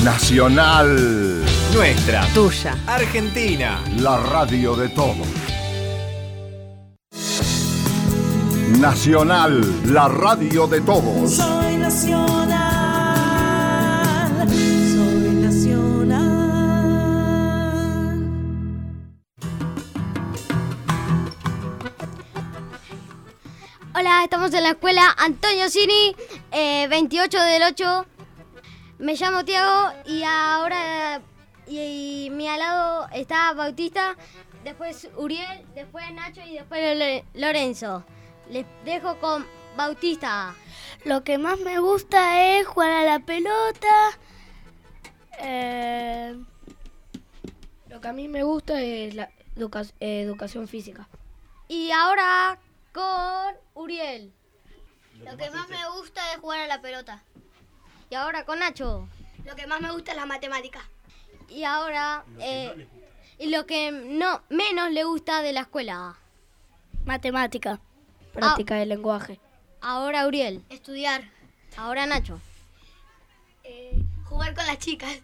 Nacional. Nuestra. Tuya. Argentina. La radio de todos. Nacional, la radio de todos. Soy nacional, soy nacional. Hola, estamos en la escuela Antonio Cini, 28 del 8. Me llamo Tiago y ahora y mi al lado está Bautista, después Uriel, después Nacho y después Lorenzo. Les dejo con Bautista. Lo que más me gusta es jugar a la pelota. Lo que a mí me gusta es la educación física. Y ahora con Uriel. Lo que más me gusta es jugar a la pelota. Y ahora con Nacho. Lo que más me gusta es la matemática. Y ahora y lo que menos le gusta de la escuela. Matemática. Práctica del lenguaje. Ahora Uriel. Estudiar. Ahora Nacho. Jugar con las chicas.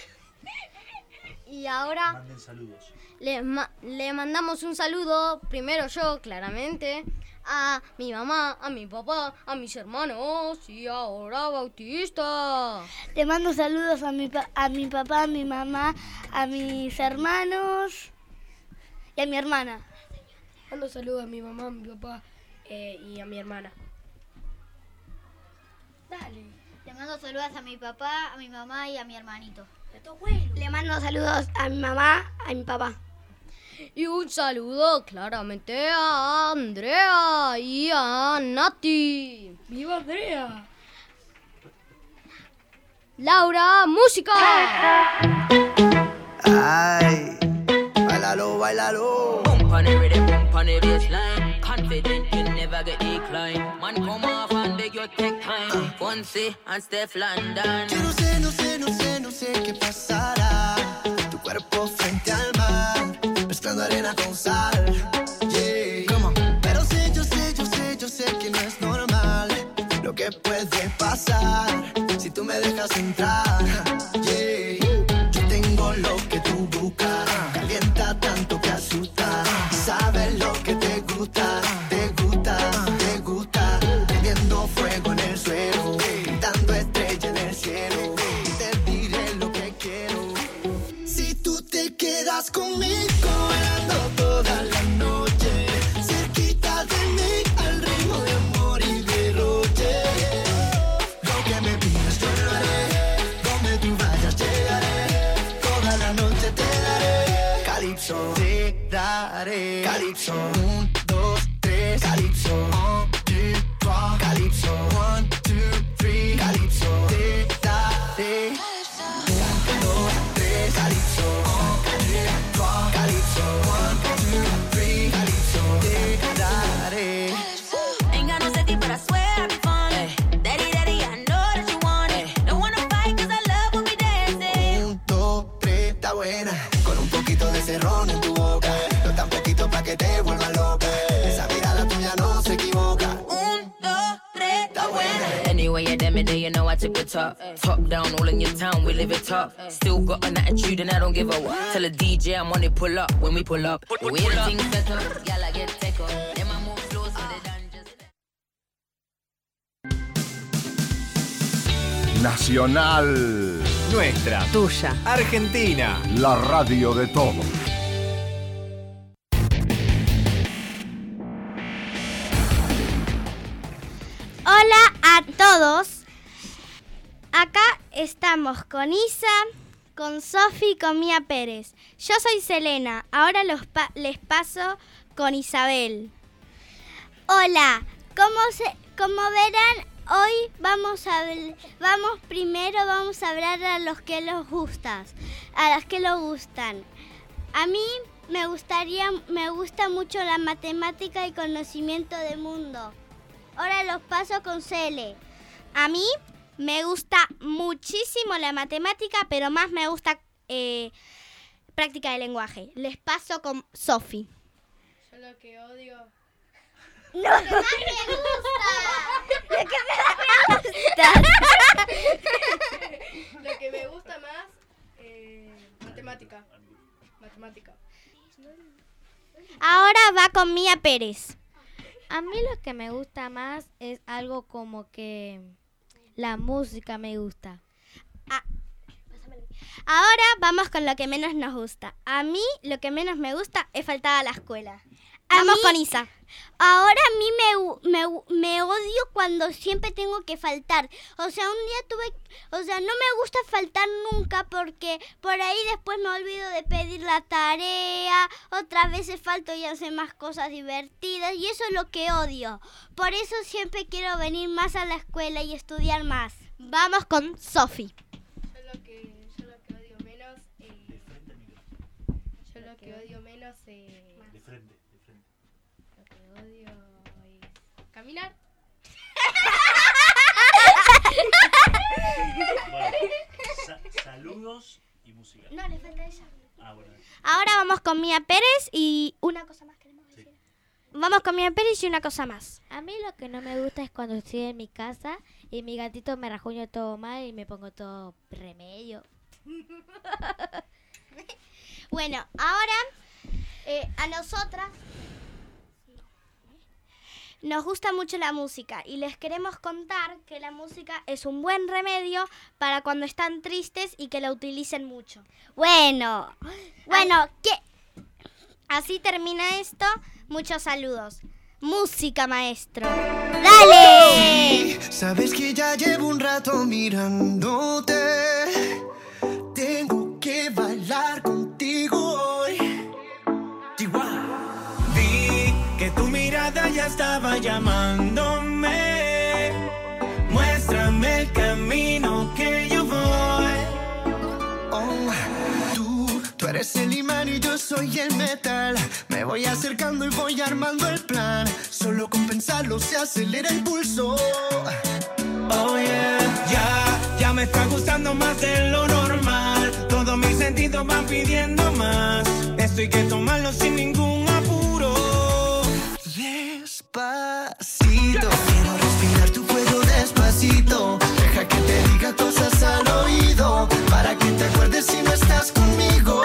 Y ahora manden saludos. Le mandamos un saludo, primero yo, claramente, a mi mamá, a mi papá, a mis hermanos y ahora Bautista. Le mando saludos a mi papá, a mi mamá, a mis hermanos y a mi hermana. Mando saludos a mi mamá, a mi papá y a mi hermana. Dale. Le mando saludos a mi papá, a mi mamá y a mi hermanito. Le mando saludos a mi mamá, a mi papá. Y un saludo claramente a Andrea y a Nati. ¡Viva Andrea! Laura, música. Ay, bailalo, bailalo. Bump on the rhythm, bump on the bassline. Confident you never get declined. Man, come off and beg you take time. Fonse and Steph London. Yo no sé qué pasará. Tu cuerpo frente al mar, mezclando arena con sal. Yeah. Pero yo sé que no es normal lo que puede pasar si tú me dejas entrar. Yeah. Yo tengo lo que tú buscas, calienta tanto que asusta. Sabes lo que te gusta, teniendo fuego en el suelo, pintando estrella en el cielo. Y te diré lo que quiero. Si tú te quedas conmigo, bailando toda la noche, cerquita de mí, al ritmo de amor y derroche. Lo que me pidas yo lo haré, donde tú vayas llegaré, toda la noche te daré. Calypso, te daré. Calypso, 1, 2, 3. Calypso, 1, 2, 3. Calypso, 1, 2, 3. Calypso, te daré. 1, 2, 3. Calypso, 1, 2, 3. Calypso, 1, 2, 3. Calypso, te daré. Ain't got no safety, but I swear I'll be fun. Daddy, I know that you want it. Don't wanna fight, cause I love when we dancing. 1, 2, 3, está buena. Con un poquito de ese ron en tu boca. No tan poquito pa' que te vuelva loca. Esa mirada tuya no se equivoca. 1, 2, 3, Está buena. Anyway, you damn it, day, you know I tip it top. Top down, all in your town, we live it top. Still got an attitude and I don't give a what. Tell a DJ I'm on it, pull up when we pull up. The way the things set up, y'all I get take up. Then I move slow so they done just... Nacional, Nuestra. Tuya. Argentina. la radio de todos. Hola a todos. Acá estamos con Isa, con Sofi y con Mía Pérez. Yo soy Selena. Ahora les paso con Isabel. Hola. Como verán, hoy vamos a hablar a los que los gustan. A mí me gusta mucho la matemática y conocimiento del mundo. Ahora los paso con Cele. A mí me gusta muchísimo la matemática, pero más me gusta práctica del lenguaje. Les paso con Sofi. Yo lo que odio... ¡No! ¡Lo que más me gusta! ¡Lo que más me gusta! Lo que me gusta más Matemática. Ahora va con Mía Pérez. A mí lo que me gusta más es algo como que la música me gusta. Ahora vamos con lo que menos nos gusta. A mí lo que menos me gusta es faltar a la escuela. Vamos con Isa. Ahora a mí me odio cuando siempre tengo que faltar. O sea, un día no me gusta faltar nunca porque por ahí después me olvido de pedir la tarea. Otras veces falto y hace más cosas divertidas y eso es lo que odio. Por eso siempre quiero venir más a la escuela y estudiar más. Vamos con Sofi. Yo lo que odio menos De frente. Lo que odio es caminar. Bueno, saludos y música. No, le falta ella. Bueno. Ahora vamos con Mía Pérez y una cosa más queremos decir. Sí. Vamos con Mía Pérez y una cosa más. A mí lo que no me gusta es cuando estoy en mi casa y mi gatito me rajuña todo mal y me pongo todo remedio. Bueno, ahora a nosotras nos gusta mucho la música y les queremos contar que la música es un buen remedio para cuando están tristes y que la utilicen mucho. Bueno, Así termina esto. Muchos saludos. Música, maestro. ¡dale! Sabes que ya llevo un rato mirándote. Tengo que bailar contigo hoy. Vi que tu mirada ya estaba llamándome. Muéstrame el camino que yo voy. Oh, tú eres el imán y yo soy el metal. Me voy acercando y voy armando el plan. Solo con pensarlo se acelera el pulso. Oh yeah, ya me está gustando más de lo normal. Todos mis sentidos van pidiendo más. Esto hay que tomarlo sin ningún apuro. Despacito, quiero respirar tu fuego despacito. Deja que te diga cosas al oído, para que te acuerdes si no estás conmigo.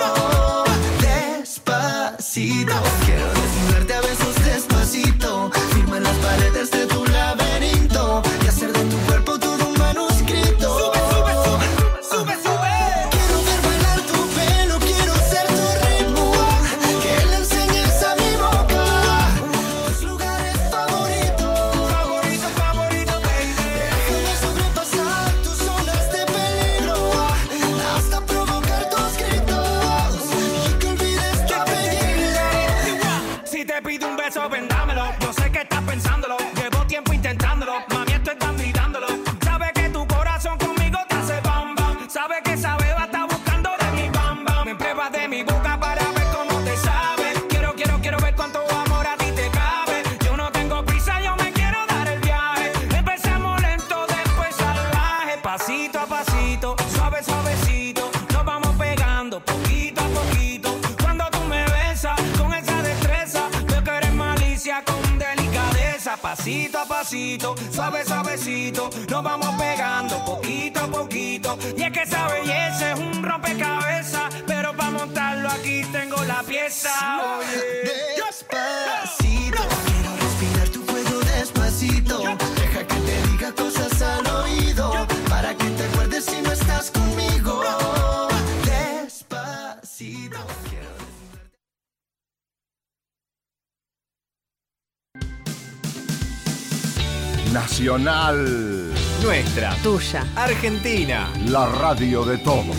Despacito, quiero desnudarte a besos despacito. Firma las paredes de tu laberinto y hacer de tu cuerpo todo un manuscrito. Sube, sube, sube, sube, sube. Quiero ver bailar tu pelo, quiero ser tu ritmo, que le enseñes a mi boca tus lugares favoritos. Favorito, favorito, baby. Déjame sobrepasar tus zonas de peligro, hasta provocar tus gritos y que olvides tu apellido. Si te pido un beso, ven, dámelo. Yo sé que estás pensándolo. Llevo tiempo intentándolo. Mami, esto están gritándolo. Sabe que tu corazón conmigo te hace bam bam. Sabe que esa beba está buscando de mi bam bam. Me pruebas de mi boca para ver cómo te sabe. Quiero ver cuánto amor a ti te cabe. Yo no tengo prisa, yo me quiero dar el viaje. Empecemos lento, después salvaje. Pasito a pasito, suave, suavecito. Nos vamos pegando poquito a poquito. Cuando tú me besas con esa destreza, veo que eres malicia con delicadeza. Pasito a pasito, suave, suavecito. Nos vamos pegando poquito a poquito. Y es que esa belleza es un rompecabezas, pero para montarlo aquí tengo la pieza. Oye. Despacito, quiero respirar tu fuego despacito. Deja que te diga cosas al oído, para que te acuerdes si no estás conmigo. Despacito, quiero desnudarte. Nacional, Nuestra. Tuya. Argentina. la radio de todos.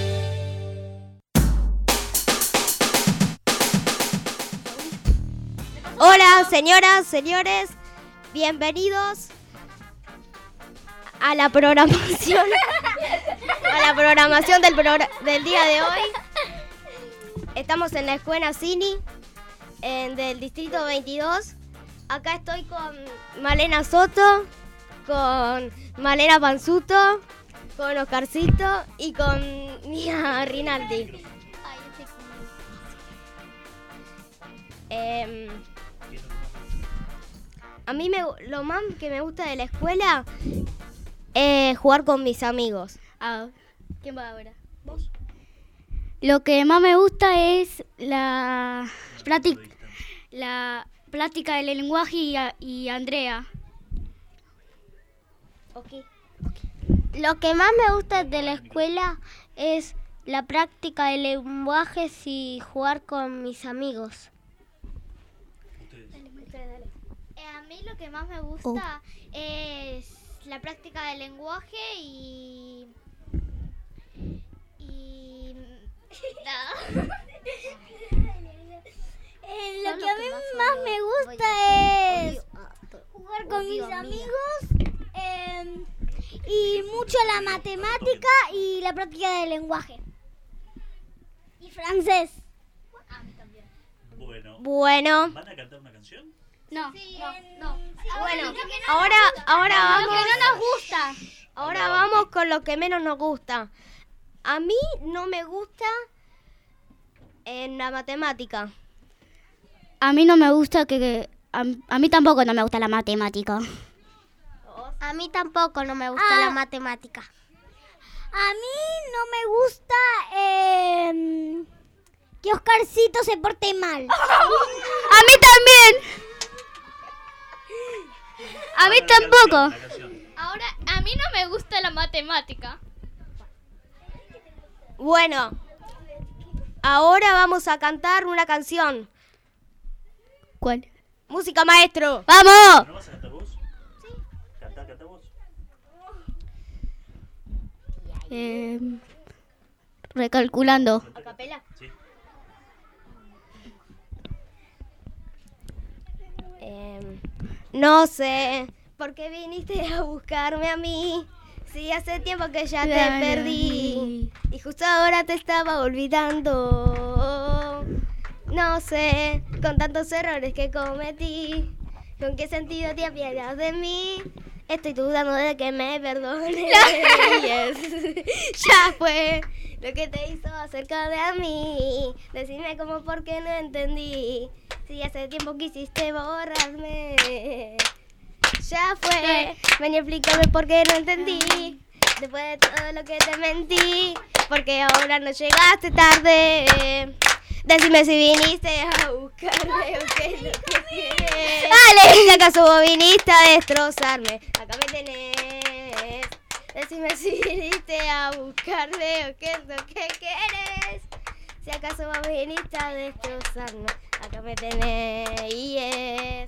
Hola, señoras, señores. Bienvenidos a la programación. A la programación del día de hoy. Estamos en la escuela Cini del distrito 22. Acá estoy con Malena Soto, con Malena Panzuto, con Oscarcito y con Mía Rinaldi. A mí lo más que me gusta de la escuela es jugar con mis amigos. ¿Quién va ahora? ¿Vos? Lo que más me gusta es la práctica del lenguaje y Andrea. Okay. Lo que más me gusta de la escuela es la práctica de lenguajes y jugar con mis amigos. A mí lo que más me gusta es la práctica del lenguaje y nada. Lo que a mí más me gusta es jugar con mis amigos y mucho la matemática y la práctica del lenguaje. Y francés. A mí también. Bueno. ¿Van a cantar una canción? No. Bueno, ahora vamos. Lo que no nos gusta. Ahora vamos con lo que menos nos gusta. A mí no me gusta en la matemática. A mí no me gusta a mí tampoco no me gusta la matemática. A mí tampoco no me gusta la matemática. A mí no me gusta que Oscarcito se porte mal. A mí también. A mí tampoco. Ahora, a mí no me gusta la matemática. Bueno, ahora vamos a cantar una canción. ¿Cuál? Música, maestro. ¡Vamos! ¿No vas a cantar vos? Sí. Canta vos. Recalculando. ¿A capela? Sí. No sé, ¿por qué viniste a buscarme a mí? Si hace tiempo que ya te perdí y justo ahora te estaba olvidando. No sé, con tantos errores que cometí, ¿con qué sentido te apiadas de mí? Estoy dudando de que me perdones. Ya fue lo que te hizo acerca de mí. Decime cómo, por qué no entendí. Si hace tiempo quisiste borrarme. Ya fue, ven y explícame por qué no entendí. Después de todo lo que te mentí, porque ahora no llegaste tarde. Decime si viniste a buscarme o qué es lo que quieres. Dale, si acaso vos viniste a destrozarme, acá me tenés. Decime si viniste a buscarme o qué es lo que quieres. Si acaso vos viniste a destrozarme, acá me tenés. Ya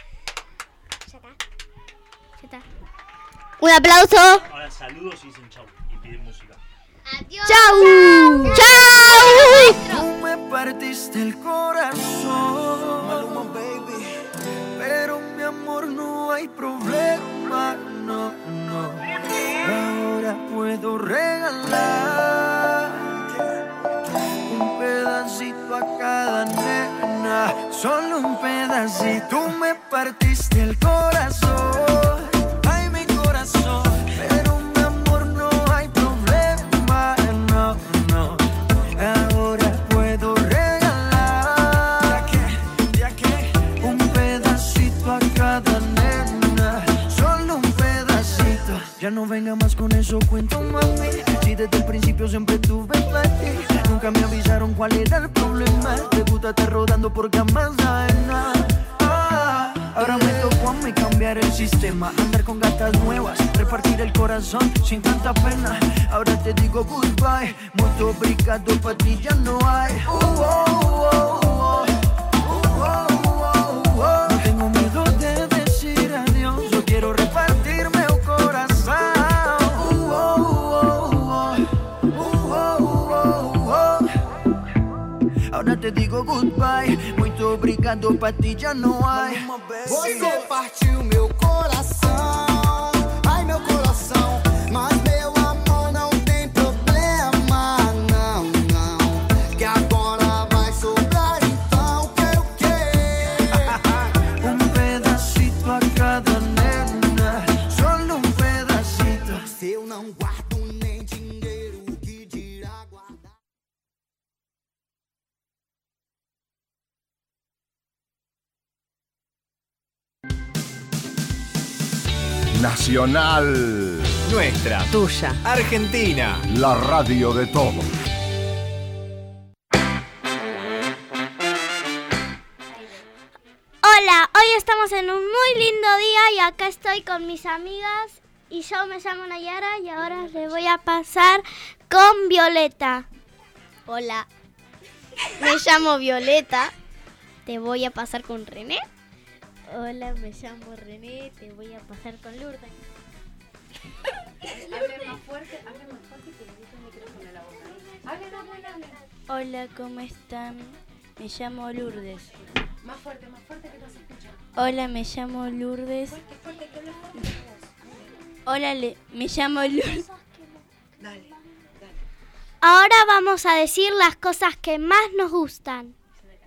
está. Un aplauso. Ahora saludos y dicen chau y piden música. Adiós. ¡Chau! ¡Chau! Tú me partiste el corazón, Maluma, baby. Pero mi amor, no hay problema, no, no. Ahora puedo regalar un pedacito a cada nena, solo un pedacito. Tú me partiste el corazón, ay, mi corazón. Pero mi amor, no hay problema, no, no. Ahora puedo regalar un pedacito a cada nena, solo un pedacito. Ya no venga más con eso, cuento, mami. Si desde el principio siempre tuve para ti, nunca me avisaron cuál era el problema. Te gusta estar rodando por camas ajenas. Ahora me tocó a mí cambiar el sistema, andar con gatas nuevas, repartir el corazón sin tanta pena. Ahora te digo goodbye, muy obrigado, pa' ti ya no hay. No tengo miedo de decir adiós, yo quiero repartirme el corazón. Ahora te digo goodbye, muito obrigado, pa' ti já não há. Você partiu meu coração, ai meu coração, mas meu amor não tem problema, não, não. Que agora vai sobrar, então quero o quê? Pedacito a cada nena, solo pedacito. Se eu não guardo nem dinheiro, o que dirá guardar? Nacional. Nuestra. Tuya. Argentina. La radio de todos. Hola, hoy estamos en un muy lindo día y acá estoy con mis amigas y yo me llamo Nayara y ahora le voy a pasar con Violeta. Hola, me llamo Violeta. Te voy a pasar con René. Hola, me llamo René. Te voy a pasar con Lourdes. Hable más fuerte que le meto el micrófono en la boca. Hable. Hola, ¿cómo están? Me llamo Lourdes. Más fuerte que no se escucha. Hola, me llamo Lourdes. Fuerte, que hablas fuerte. Hola, me llamo Lourdes. Dale. Ahora vamos a decir las cosas que más nos gustan.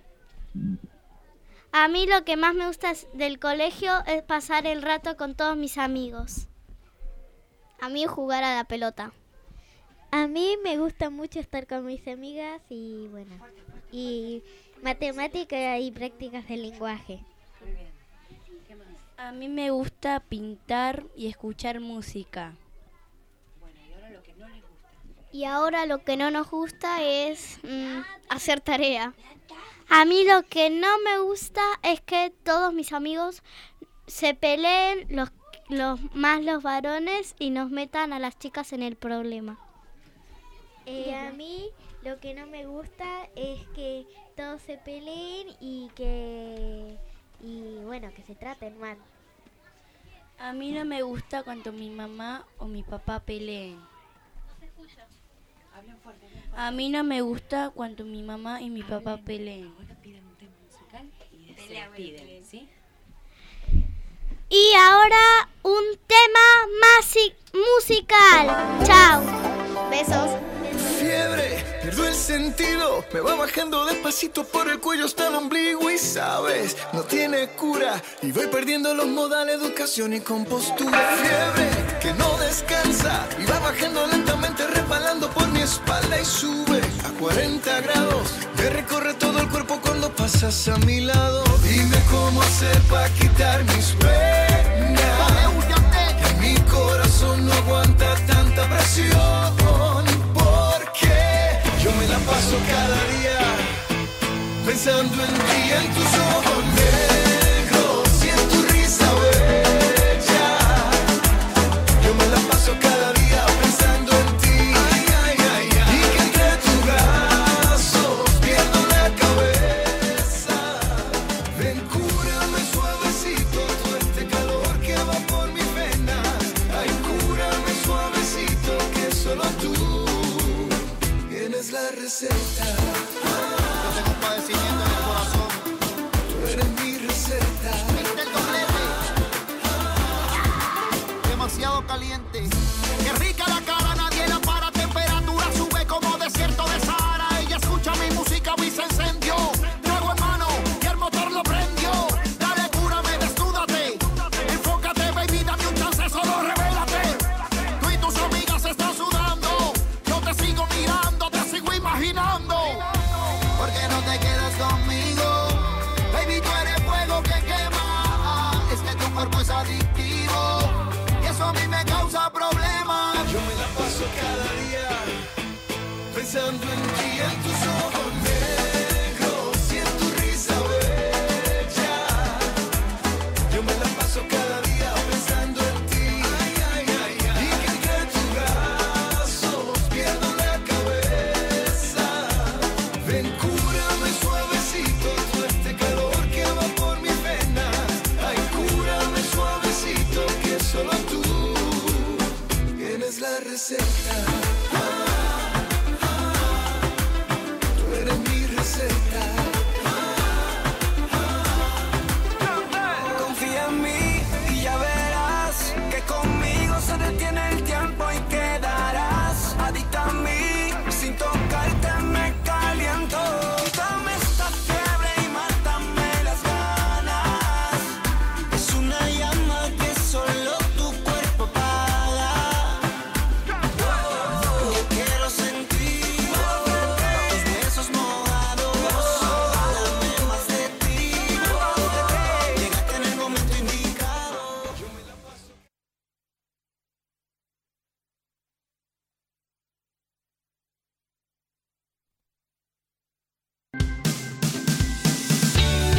A mí lo que más me gusta del colegio es pasar el rato con todos mis amigos. A mí jugar a la pelota. A mí me gusta mucho estar con mis amigas y bueno, y matemática y prácticas de lenguaje. Muy bien. ¿Qué más? A mí me gusta pintar y escuchar música. Bueno, y ahora lo que no les gusta. Y ahora lo que no nos gusta es hacer tarea. A mí lo que no me gusta es que todos mis amigos se peleen, los varones, y nos metan a las chicas en el problema. A mí lo que no me gusta es que todos se peleen y bueno, que se traten mal. A mí no me gusta cuando mi mamá o mi papá peleen. Hablen fuerte. A mí no me gusta cuando mi mamá y mi papá peleen. Ahora piden un tema musical y se despiden, ¿sí? Y ahora un tema musical. Chao. Besos. Fiebre, pierdo el sentido, me va bajando despacito por el cuello hasta el ombligo y sabes, no tiene cura y voy perdiendo los modales, educación y compostura. Fiebre que no descansa y va bajando lentamente resbalando por mi espalda y sube a 40 grados, me recorre todo el cuerpo cuando pasas a mi lado. Dime cómo hacer para quitar mis venas, que mi corazón no aguanta tanta presión. Yo me la paso cada día pensando en ti, en tus ojos negros y en tu risa bella. Yo me la paso cada día pensando en ti, y que entre tus brazos pierdo la cabeza. Ven, cúrame suavecito todo este calor que va por mis venas. Ay, cúrame suavecito que solo tú tienes la receta. Yo tengo un padecimiento en el corazón. Tú eres mi receta. Viste el doblete. Demasiado caliente. Qué rica la cara, nadie la para. Temperatura sube como desierto de Sahara. Ella escucha mi música y se encendió. Trago en mano y el motor lo prendió. Dale, cúrame, desnúdate. Enfócate, baby, dame un chance, solo revélate. Tú y tus amigas están sudando. Yo te sigo mirando, te sigo imaginando. ¿Por qué no te quedas conmigo? Baby, tú eres fuego que quema. Es que tu cuerpo es adictivo y eso a mí me causa problemas. Yo me la paso cada día pensando en ti, en tus ojos negros y en tu risa bella. Yo me la paso cada día pensando en ti, y que entre tus brazos pierdo la cabeza. Ven, cúrame suavecito todo este calor que va por mis venas. Ay, cúrame suavecito que solo tú tienes la receta. Tú eres mi receta. Confía en mí y ya verás que conmigo se detiene el tiempo y quedarás adicta a mí. Sin tocarte me caliento. Quítame esta fiebre y mátame las ganas. Es una llama que solo tu cuerpo apaga.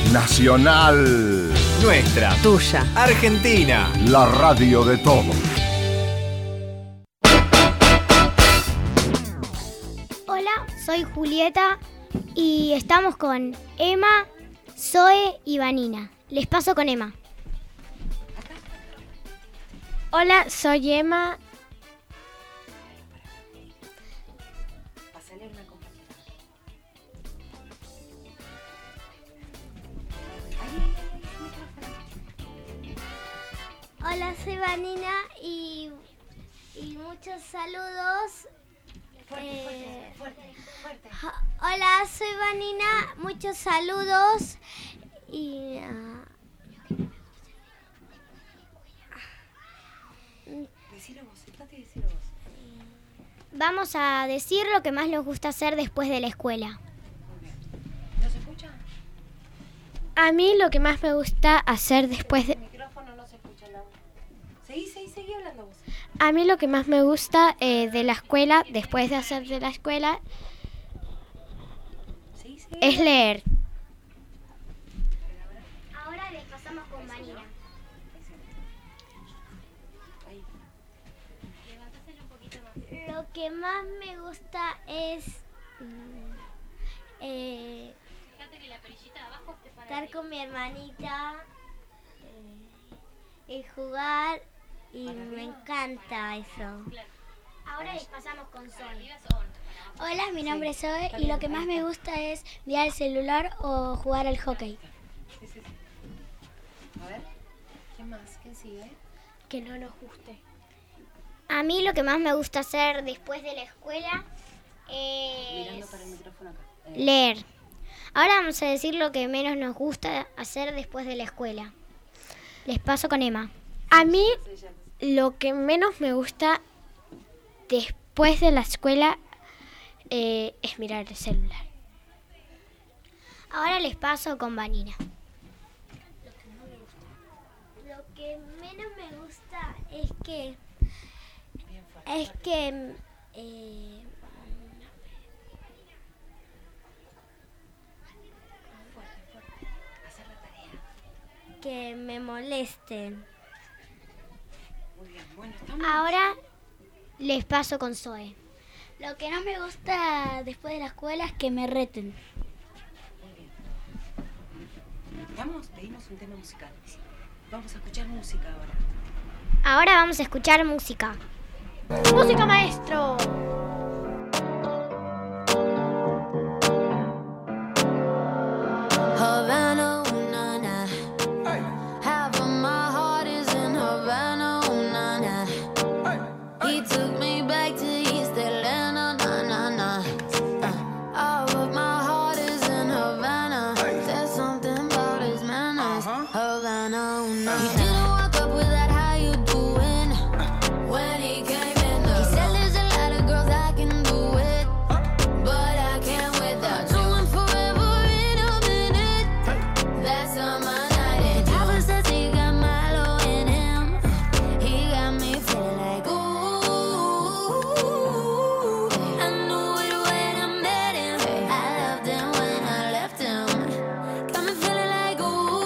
Nacional. Nuestra. Tuya. Argentina. La radio de todos. Hola, soy Julieta y estamos con Emma, Zoe y Vanina. Les paso con Emma. Hola, soy Emma. Hola, soy Vanina y muchos saludos. Fuerte. Hola, soy Vanina, muchos saludos y Decilo vos, sentate y decilo vos. Vamos a decir lo que más nos gusta hacer después de la escuela. ¿No se escucha? A mí lo que más me gusta hacer después de... El micrófono no se escucha la voz. Seguí hablando vos. A mí lo que más me gusta de la escuela, después de hacer de la escuela, es leer. Ahora les pasamos con Vanina. lo que más me gusta es estar con mi hermanita y jugar y me encanta eso. Ahora les pasamos con Zoe. Hola, mi nombre es Zoe y lo que más me gusta es mirar el celular o jugar al hockey. Sí. A ver, ¿quién más? ¿Quién sigue? Que no nos guste. A mí lo que más me gusta hacer después de la escuela es Mirando para el micrófono acá. leer. Ahora vamos a decir lo que menos nos gusta hacer después de la escuela. Les paso con Emma. A mí lo que menos me gusta después de la escuela es mirar el celular. Ahora les paso con Vanina. Lo que menos me gusta es que que me molesten. Muy bien, bueno, estamos... Ahora les paso con Zoe. Lo que no me gusta después de la escuela es que me reten. Muy bien. Pedimos un tema musical. Vamos a escuchar música ahora. Ahora vamos a escuchar música. ¡Música, maestro! Havana, ooh, na, na. Half of my heart is in Havana, ooh, na, na. He took me back to East Atlanta, na, na, na. All of my heart is in Havana. There's something about his manners. Havana, ooh, na, na. He didn't walk up with that how you doing when he came in the He said there's a lot of girls I can do it, but I can't without you. And forever in a minute, that's on my night. And Papa says he got Milo in him. He got me feeling like ooh. I knew it when I met him. I loved him when I left him. Got me feeling like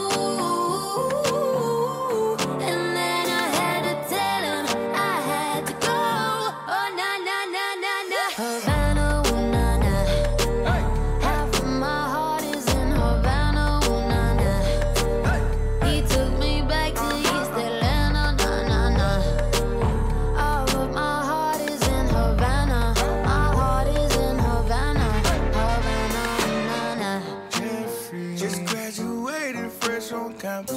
ooh. And then I had to tell him I had to go. Oh na na na na na. Havana, ooh na na. Half of my heart is in Havana, ooh na na. He took me back to East Atlanta, na na na. All of my heart is in Havana. My heart is in Havana, Havana, ooh na na. Just graduated fresh on campus.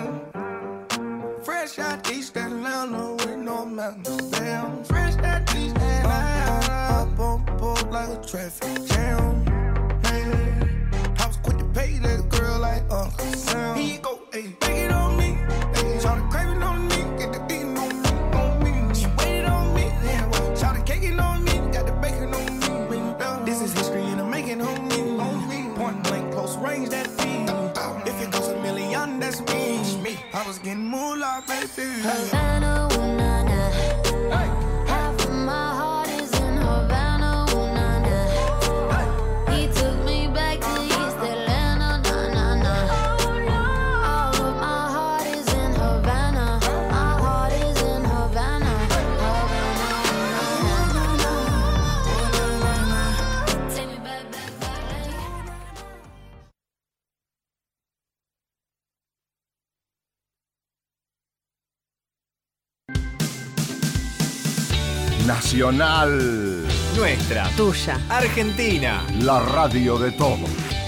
Fresh out East Atlanta with no mountains. Damn, fresh out East Atlanta. Up on board like a traffic jam. I was quick to pay that girl like Uncle Sam. Here you go, ayy, take it on me. Ayy, started craving on me, get the beating on me. She waited on me, yeah. Started caking on me, got the bacon on me. This is history and I'm making on me. Point blank, close range, that beat. If it goes a million, that's me. I was getting moolah, baby. Havana, ooh na na. Half of my heart is in Havana, ooh na na. He took me back to East Atlanta, na na na. Nacional. Nuestra. Tuya. Argentina. La radio de todos.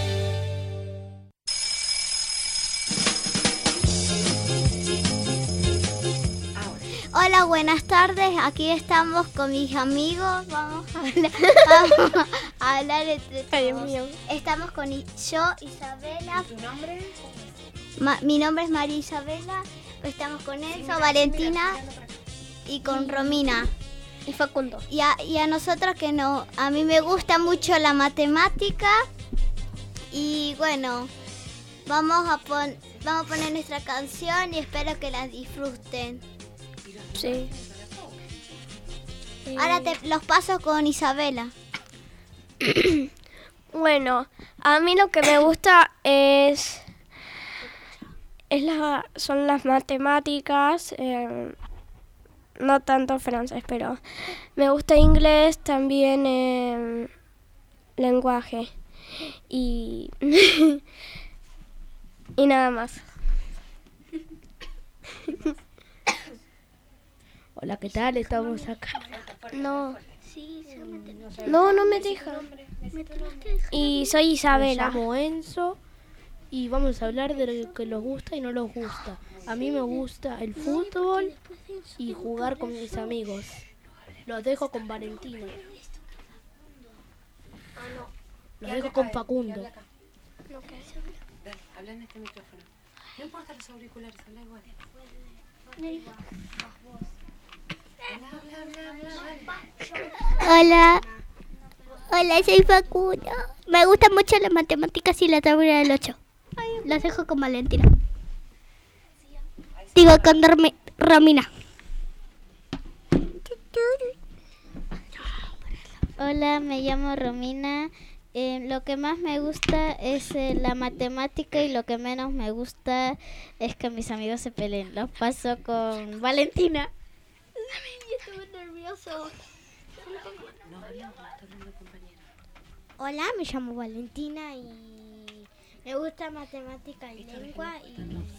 Hola, buenas tardes. Aquí estamos con mis amigos. Vamos a hablar entre todos. Estamos con yo, Isabela. ¿Tu nombre? Mi nombre es María Isabela. Estamos con Enzo, Valentina y con Romina. Y Facundo. Y a nosotros que no, a mí me gusta mucho la matemática. Y bueno, vamos a poner nuestra canción y espero que la disfruten. Sí. Ahora los paso con Isabela. Bueno, a mí lo que me gusta son las matemáticas, no tanto francés, pero me gusta inglés, también lenguaje y y nada más. Hola, ¿qué tal? Estamos acá. No. No me deja. Y soy Isabela. Me llamo Enzo y vamos a hablar de lo que nos gusta y no nos gusta. A mí me gusta el fútbol y jugar con mis amigos. Los dejo con Valentina. Los dejo con Facundo. Habla en este micrófono. No importa los auriculares, habla igual. Hola, soy Facundo. Me gustan mucho las matemáticas y la tabla del 8. Las dejo con Valentina. Digo con Romina. Hola, me llamo Romina. Lo que más me gusta es la matemática y lo que menos me gusta es que mis amigos se peleen. Los paso con Valentina. Estuve nervioso. Hola, me llamo Valentina y me gusta matemática y lengua y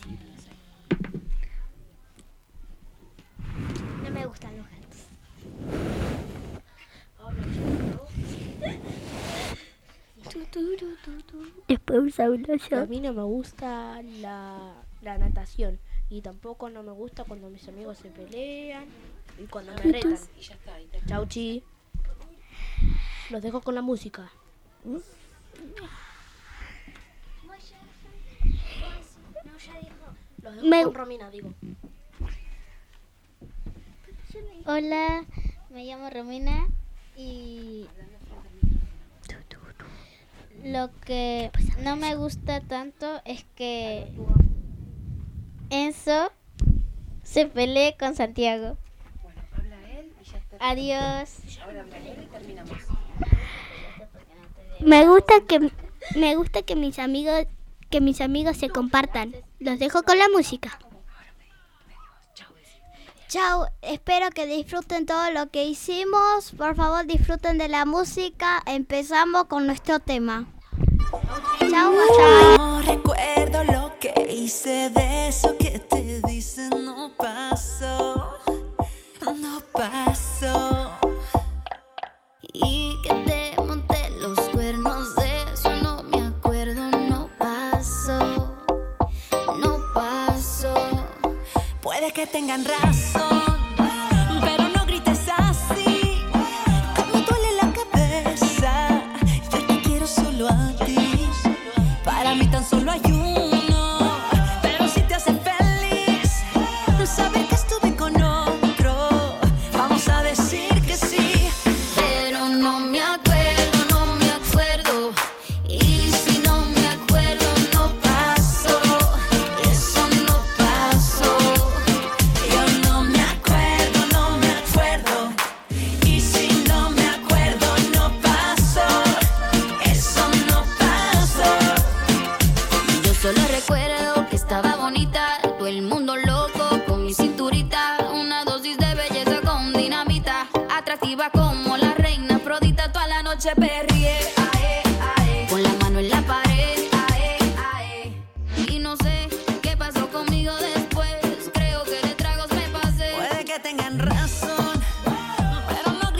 no me gustan los gatos. Después hablo yo. A mí no me gusta la natación y tampoco no me gusta cuando mis amigos se pelean y cuando me retan. Y ya está. Chau, chi. Los dejo con la música. Los dejo con Romina, digo. Hola, me llamo Romina y lo que no me gusta tanto es que Enzo se pelee con Santiago. Bueno, habla él y ya está. Adiós. Ahora habla él y terminamos. Me gusta que mis amigos se compartan. Los dejo con la música. Chao, espero que disfruten todo lo que hicimos. Por favor, disfruten de la música. Empezamos con nuestro tema. Chao, no recuerdo lo que hice, de eso que te dicen no pasó, no pasó. Y que te monté los cuernos, de eso no me acuerdo, no pasó, no pasó. Puede que tengan razón, pero no grites así, como duele la cabeza. Yo te quiero solo a ti, para mí tan solo hay uno, pero si te hace feliz saber que estuve con otro, vamos a decir que sí, pero no me acuerdo, no me acuerdo. Y si no me acuerdo, no pasó, eso no pasó. Yo no me acuerdo, no me acuerdo. Y si no me acuerdo, no pasó, eso no pasó. Yo solo recuerdo que estaba bonita, todo el mundo loco con mi cinturita, una dosis de belleza con dinamita, atractiva como la reina Afrodita, toda la noche perrié, ae, ae, con la mano en la pared, ae, ae. Y no sé qué pasó conmigo después, creo que de tragos me pasé. Puede que tengan razón, pero no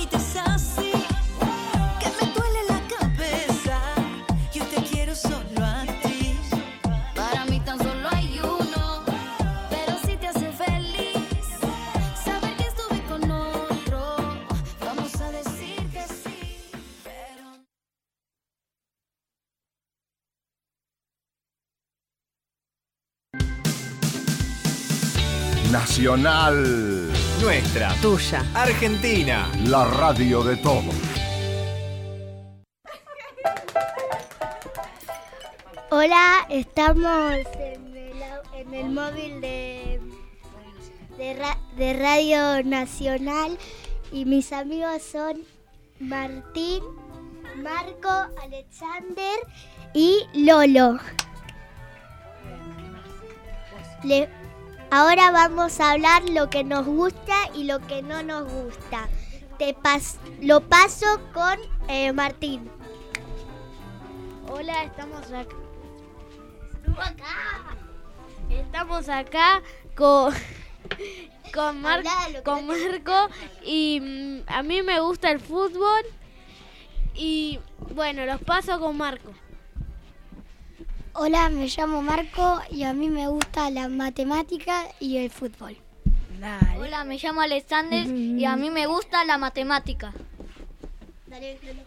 Nacional. Nuestra. Tuya. Argentina. La radio de todos. Hola, estamos en el móvil de Radio Nacional y mis amigos son Martín, Marco, Alexander y Lolo. Ahora vamos a hablar lo que nos gusta y lo que no nos gusta. Lo paso con Martín. Hola, estamos acá con Marco y a mí me gusta el fútbol y bueno, los paso con Marco. Hola, me llamo Marco y a mí me gusta la matemática y el fútbol. Dale. Hola, me llamo Alexander y a mí me gusta la matemática. Dale, Lolo.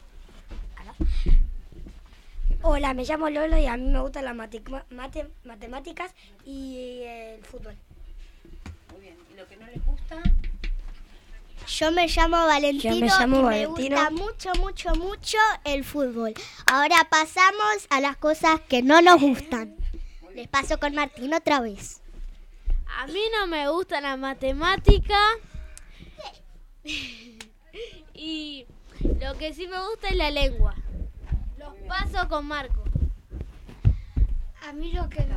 Hola, me llamo Lolo y a mí me gustan las matemáticas y el fútbol. Muy bien. ¿Y lo que no les gusta? Yo me llamo Valentino y me gusta mucho el fútbol. Ahora pasamos a las cosas que no nos gustan. Les paso con Martín otra vez. A mí no me gusta la matemática y lo que sí me gusta es la lengua. Los paso con Marco. A mí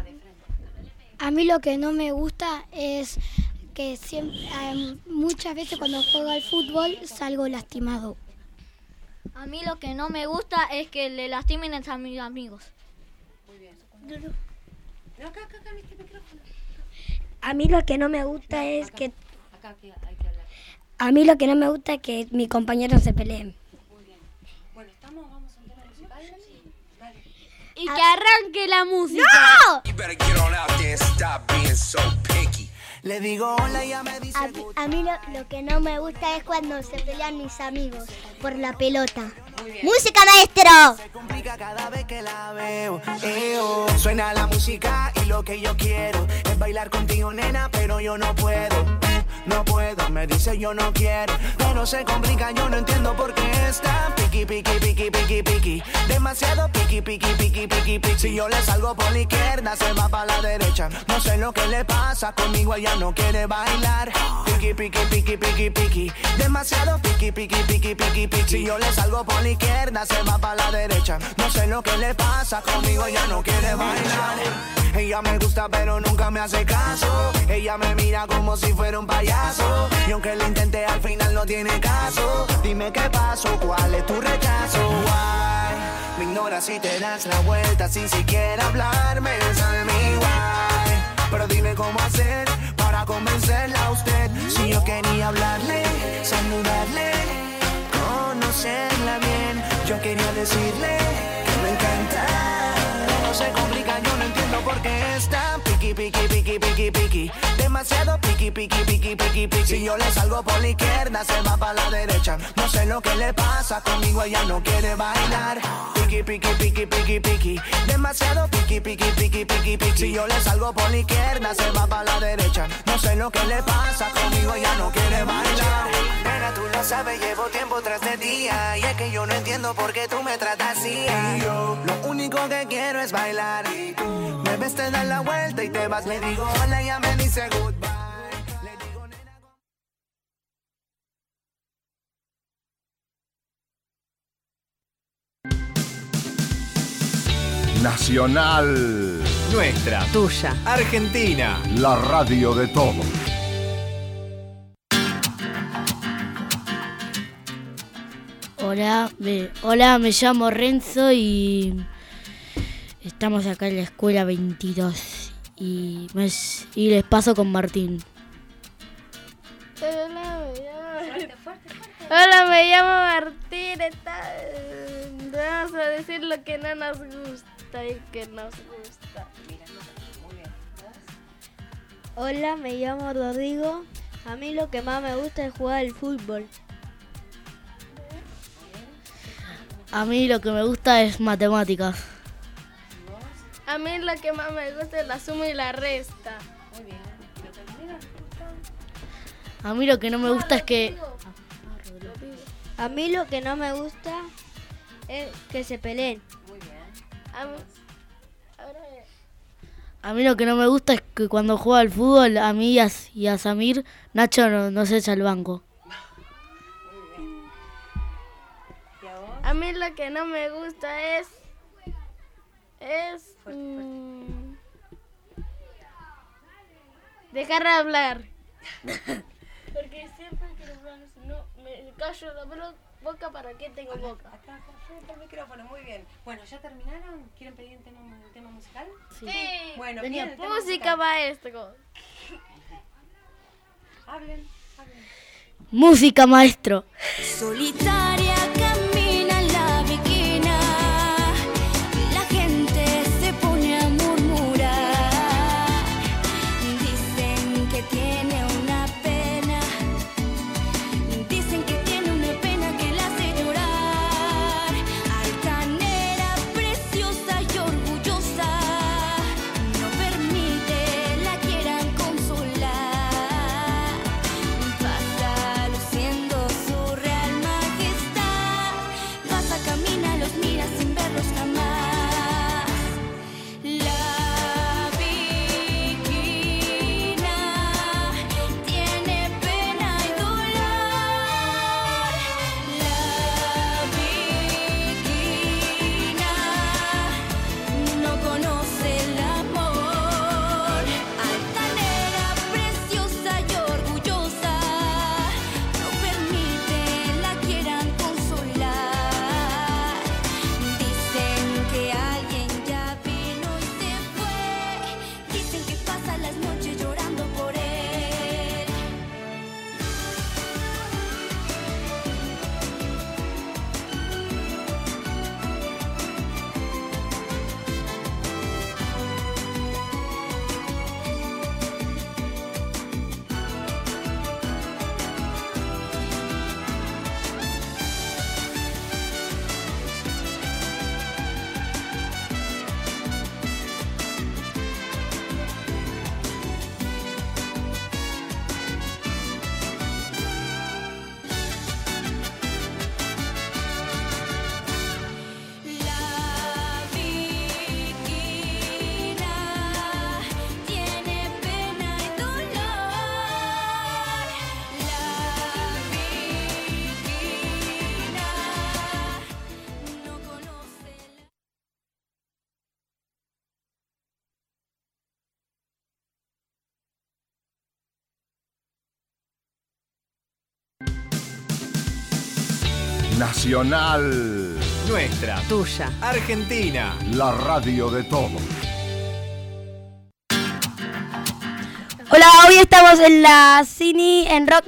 lo que no me gusta es que muchas veces cuando juego al fútbol salgo lastimado. A mí lo que no me gusta es que le lastimen a mis amigos. Muy bien. Acá, este micrófono. A mí lo que no me gusta es que... Acá hay que hablar. A mí lo que no me gusta es que mis compañeros se peleen. Muy bien. Bueno, vamos a un tema musical. Sí. Dale. Y que arranque la música. ¡No! Le digo hola y ya me dice a mí lo que no me gusta es cuando se pelean mis amigos por la pelota. ¡Música, maestro! Se complica cada vez que la veo. Suena la música y lo que yo quiero es bailar contigo, nena, pero yo no puedo. No puedo, me dice yo no quiero, pero se complica, yo no entiendo por qué está piqui. Demasiado piqui. Si yo le salgo por la izquierda, se va para la derecha. No sé lo que le pasa, conmigo ella no quiere bailar. Piqui. Demasiado piqui. Si yo le salgo por la izquierda, se va para la derecha. No sé lo que le pasa, conmigo ella no quiere bailar. Ella me gusta pero nunca me hace caso. Ella me mira como si fuera un payaso. Y aunque lo intenté al final no tiene caso. Dime qué pasó, cuál es tu rechazo. Why? Me ignoras si te das la vuelta sin siquiera hablarme. Sabe mi why. Pero dime cómo hacer para convencerla a usted. Si yo quería hablarle, saludarle, conocerla bien. Yo quería decirle que me encanta. No se complica, yo no entiendo por qué está piqui. Demasiado piqui. Si yo le salgo por la izquierda, se va para la derecha. No sé lo que le pasa, conmigo ella no quiere bailar. Piqui. Demasiado piqui. Si yo le salgo por la izquierda, se va para la derecha. No sé lo que le pasa, conmigo ella no quiere bailar. Nena, tú lo sabes, llevo tiempo tras de ti. Y es que yo no entiendo por qué tú me tratas así. Yo lo único que quiero es bailar. Me ves, te das la vuelta y te vas. Le digo hola y ella me dice goodbye. Le digo nena. Nacional. Nuestra. Tuya. Argentina. La radio de todos. Hola, me llamo Renzo y estamos acá en la escuela 22 y les paso con Martín. Hola, me llamo Martín. Vamos a decir lo que no nos gusta y que nos gusta. Hola, me llamo Rodrigo. A mí lo que más me gusta es jugar al fútbol. A mí lo que me gusta es matemáticas. A mí lo que más me gusta es la suma y la resta. Muy bien. ¿Y lo que a mí me gusta? A mí lo que no me gusta es que... A mí lo que no me gusta es que se peleen. Muy bien. A mí lo que no me gusta es que cuando juega al fútbol, a mí y a Samir, Nacho no se echa al banco. A mí lo que no me gusta es dejar de hablar. Porque siempre quiero hablar, si no me callo la boca, ¿para qué tengo boca? Acá, frente al micrófono, muy bien. Bueno, ¿ya terminaron? ¿Quieren pedir el tema musical? Sí. Bueno, Tenía piden el tema música, musical. maestro. Hablen. Música, maestro. Solitaria camina en la viquina, la gente se pone a murmurar, dicen que tiene una pena, dicen que tiene una pena que la hace llorar, altanera, preciosa y orgullosa, no permite la quieran consolar, pasa luciendo su real majestad, pasa, camina, los mira sin verlos jamás. La viquina tiene pena y dolor. La viquina no conoce el amor. Altanera, preciosa y orgullosa, no permite la quieran consolar. Dicen que alguien ya vino y se fue. Dicen que pasa las noches llorando por él. La viquina tiene pena y dolor. La viquina no conoce la... Nacional. Nuestra. Tuya. Argentina. La radio de todos. Hola, hoy estamos en la Cini,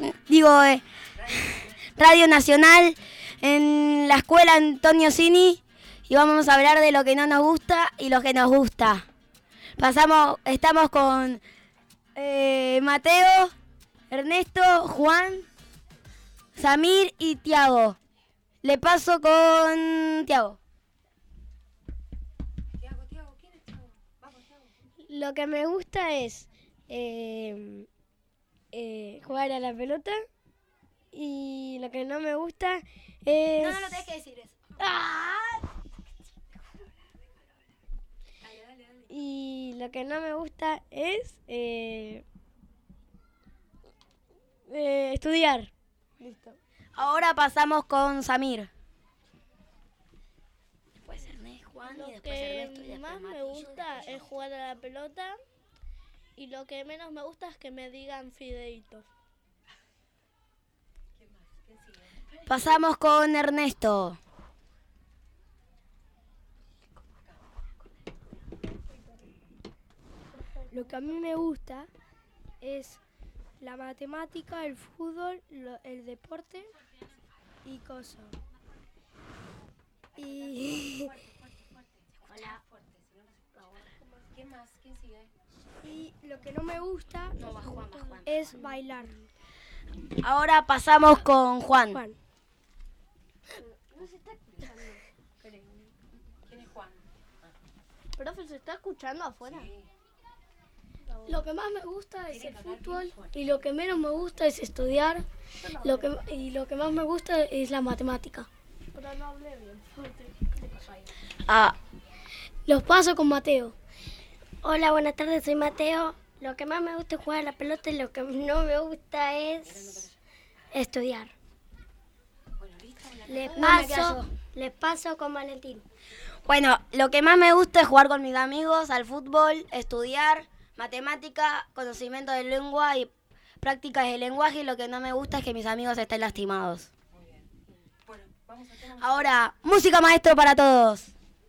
Radio Nacional, en la escuela Antonio Cini, y vamos a hablar de lo que no nos gusta y lo que nos gusta. Estamos con Mateo, Ernesto, Juan, Samir y Tiago. Le paso con Tiago. Tiago, ¿quién es Tiago? Vamos, Tiago. Lo que me gusta es jugar a la pelota, y lo que no me gusta es... No tenés que decir eso. Y lo que no me gusta es estudiar. Listo. Ahora pasamos con Samir. Después Ernesto, Juan y después Ernesto. Lo que más me gusta es jugar a la pelota, y lo que menos me gusta es que me digan fideitos. Pasamos con Ernesto. Lo que a mí me gusta es la matemática, el fútbol, el deporte y cosas. Y... Hola. ¿Quién más? ¿Quién sigue? Y lo que no me gusta es bailar. Ahora pasamos con Juan. No se está escuchando. ¿Quién es Juan? Profe, ¿se está escuchando afuera? Lo que más me gusta es el fútbol y lo que menos me gusta es estudiar. Y lo que más me gusta es la matemática. Pero no hablé bien. Los paso con Mateo. Hola, buenas tardes, soy Mateo. Lo que más me gusta es jugar a la pelota y lo que no me gusta es estudiar. Les paso con Valentín. Bueno, lo que más me gusta es jugar con mis amigos al fútbol, estudiar, matemática, conocimiento de lengua y prácticas de lenguaje. Y lo que no me gusta es que mis amigos estén lastimados. Ahora, música maestro para todos.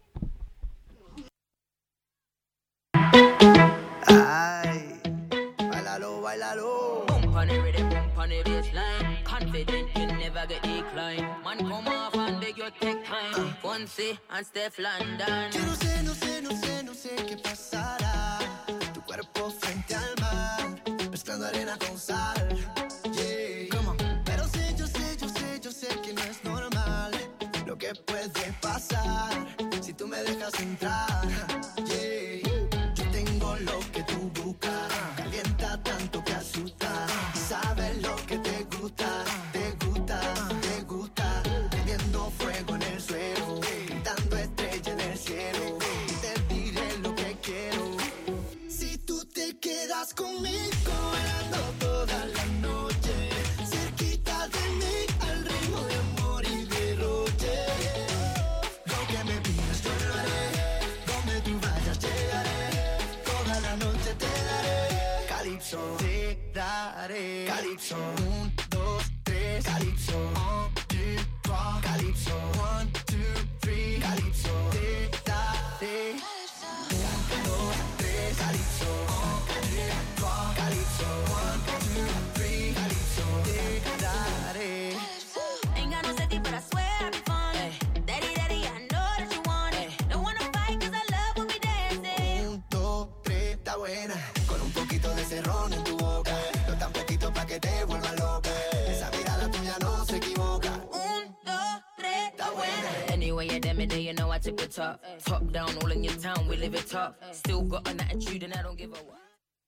Ay, bailalo, bailalo. Bump on the rhythm, bump on the bassline. Confident you never get decline. Man, come off and beg your take time. Fonse and Steph London. Yo no sé, no sé, no sé, no sé qué pasará. Tu cuerpo frente al mar, mezclando arena con sal. Yeah. Pero sé, yo sé, yo sé, yo sé que no es normal lo que puede pasar si tú me dejas entrar. Yeah. Yo tengo lo que tú buscas, calienta tanto que asusta. Sabes lo que te gusta, te gusta, te gusta. Prendiendo fuego en el suelo, pintando estrella en el cielo. Y te diré lo que quiero. Si tú te quedas conmigo, bailando toda la noche, cerquita de mí, al ritmo de amor y derroche. Lo que me pidas yo lo haré, donde tú vayas llegaré, toda la noche te daré. Calypso, te daré. Calypso, 1, 2, 3. Calypso, 1, 2, 3. Calypso, 1, 2, 3. Calypso, te daré. 1, 2, 3. Calypso, 1, 2, 3. Calypso, 1, 2, 3. Calypso, te daré. Ain't got no safety, but I swear I'll be fun. Daddy, daddy, I know that you want it. Don't wanna fight, cause I love when we dancing. 1, 2, 3, está buena. Con un poquito de cerrón en tu boca. No tan poquito pa' que te vuelva loca. Esa mirada tuya no se equivoca. 1, 2, 3, está buena. Anyway, you damn it, you know I took the top. Top down, all in your town, we live it top. Still got an attitude and I don't give a what.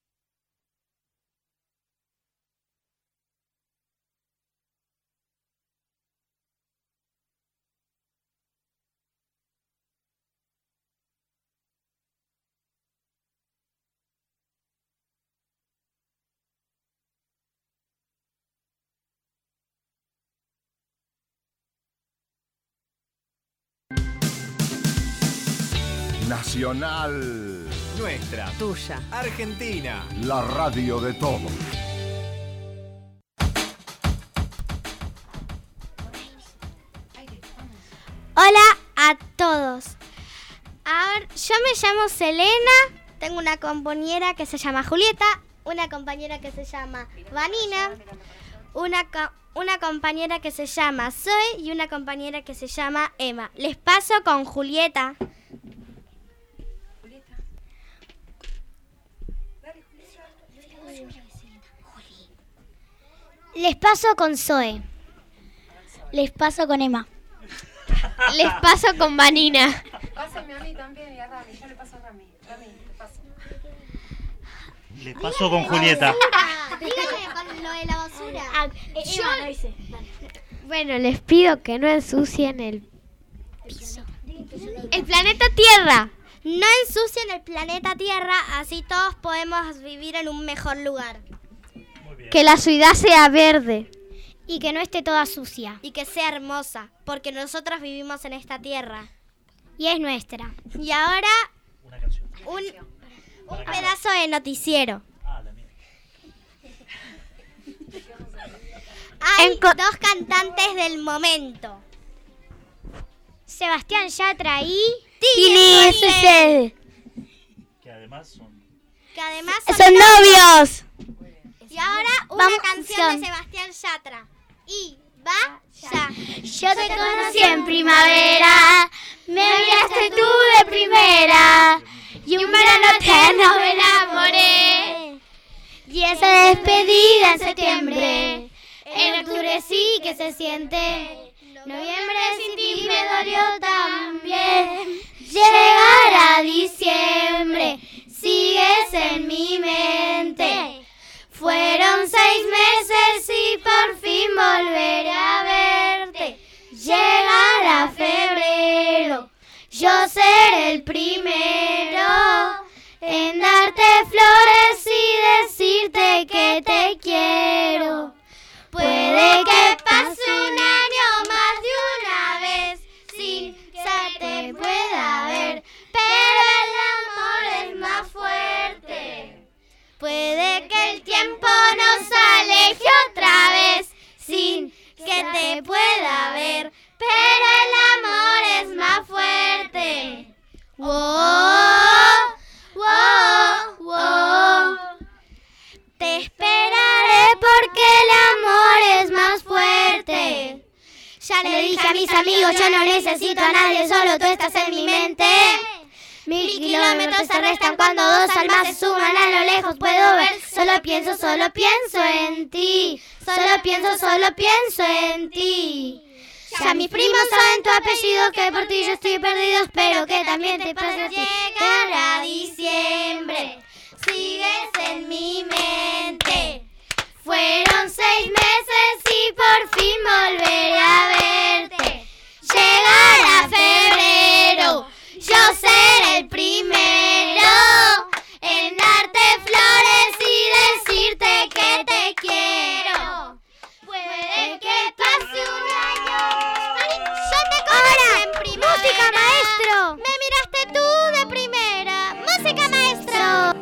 Nacional, Nuestra, Tuya. Argentina. la radio de todos. Hola a todos. Ahora, yo me llamo Selena, tengo una compañera que se llama Julieta, una compañera que se llama Vanina, una compañera que se llama Zoe y una compañera que se llama Emma. Les paso con Julieta. Les paso con Zoe. Les paso con Emma. Les paso con Vanina. Pásame a mí también y a Rami. Yo le paso a Rami. Rami, le paso. Les paso con Julieta. Díganme con lo de la basura. Bueno, les pido que no ensucien el planeta Tierra. No ensucien el planeta Tierra, así todos podemos vivir en un mejor lugar. Que la ciudad sea verde. Y que no esté toda sucia. Y que sea hermosa, porque nosotros vivimos en esta tierra. Y es nuestra. Y ahora un pedazo de noticiero. Hay dos cantantes del momento. Sebastián Yatra y Tini SC. Que además son son novios. Y ahora una canción de Sebastián Yatra. Y va ya. Yo te conocí en primavera, me miraste tú de primera, y un verano eterno me enamoré. Y esa despedida en septiembre, en octubre sí que se siente. Noviembre sin ti me dolió también. Llegará diciembre, sigues en mi mente. 6 meses y por fin volveré a verte. Llegará febrero, yo seré el primero en darte flores y decirte que te quiero. Puede que pase un año más de una vez sin que te pueda ver, pero el amor es más fuerte. Puede que el tiempo nos aleje otra vez sin que te pueda ver, pero el amor es más fuerte. Wow, wow, wow. Te esperaré porque el amor es más fuerte. Ya le dije a mis amigos, yo no necesito a nadie, solo tú estás en mi mente. 1000 kilómetros se restan cuando 2 almas se suman, a lo lejos puedo ver. Solo pienso en ti. Solo pienso en ti. Ya mis primos saben tu apellido, que por ti yo estoy perdido. Espero que también te pase así. Llegará diciembre, sigues en mi mente. Fueron 6 meses y por fin volveré a verte. Llegará febrero, yo seré el primero en darte flores y decirte que te quiero. Puede que pase un año. Yo te conocí en primera. ¡Música, maestro! Me miraste tú de primera. ¡Música, maestro!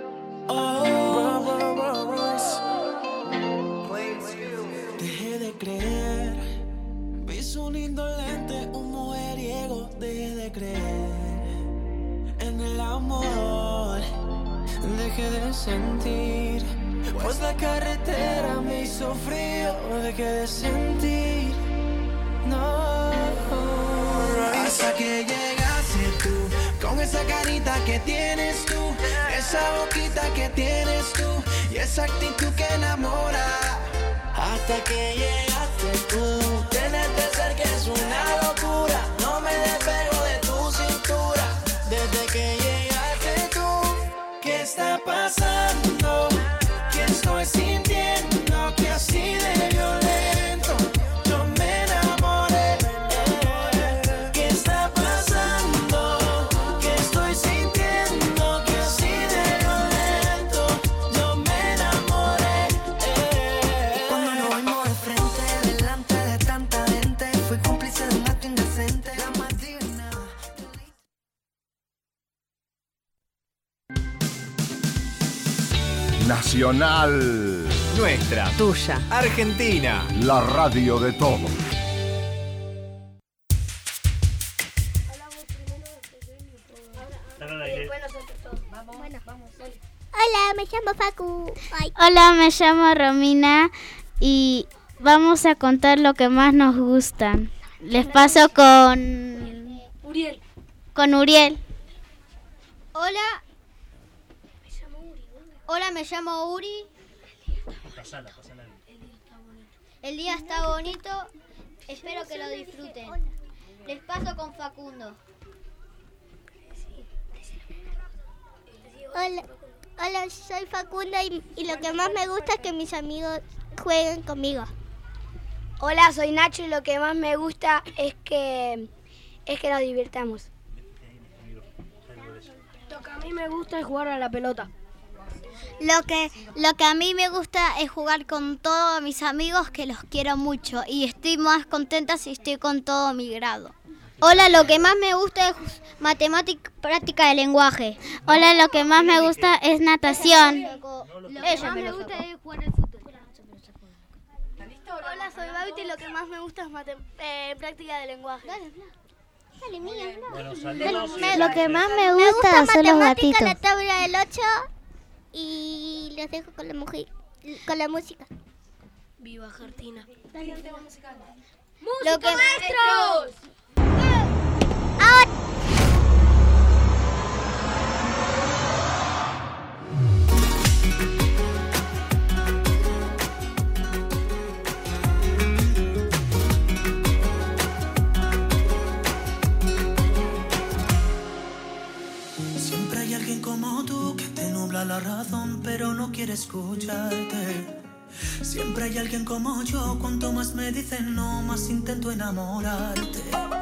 Dejé de creer, vi un indolente, un mujeriego. Dejé de creer en el amor, dejé de sentir, pues la carretera me hizo frío. Dejé de sentir, no. Hasta que llegaste tú, con esa carita que tienes tú, esa boquita que tienes tú y esa actitud que enamora. Hasta que llegaste tú, tenerte cerca es una locura. No me despego de tu cintura. Desde que llegaste tú, ¿qué está pasando? ¿Qué estoy sintiendo? Que así de violento yo me enamoré. ¿Qué está pasando? ¿Qué estoy sintiendo? Que así de violento yo me enamoré. Cuando nos vimos de frente, delante de tanta gente, fui cómplice de un acto indecente. La más divina. Nacional. Nuestra. Tuya. Argentina. La radio de todos. Hola, me llamo Facu. Ay. Hola, me llamo Romina y vamos a contar lo que más nos gustan. Les paso con Uriel. Con Uriel. Hola. Hola, me llamo Uri. Pasala. El día está bonito. Espero que lo disfruten. Les paso con Facundo. Hola, soy Facunda y lo que más me gusta es que mis amigos jueguen conmigo. Hola, soy Nacho y lo que más me gusta es que nos divirtamos. Lo que a mí me gusta es jugar a la pelota. Lo que a mí me gusta es jugar con todos mis amigos, que los quiero mucho y estoy más contenta si estoy con todo mi grado. Hola, lo que más me gusta es matemática, práctica de lenguaje. Hola, lo que más me gusta es natación. Lo que más me gusta es jugar al fútbol. Hola, soy Bauti y lo que más me gusta es práctica de lenguaje. Dale, mía. Bueno, saludos. Lo que más me gusta son los gatitos. La tabla del 8 y los dejo con la música. Viva Argentina. Lo que maestros. Ahora. Siempre hay alguien como tú que te nubla la razón, pero no quiere escucharte. Siempre hay alguien como yo. Cuanto más me dicen no, más intento enamorarte.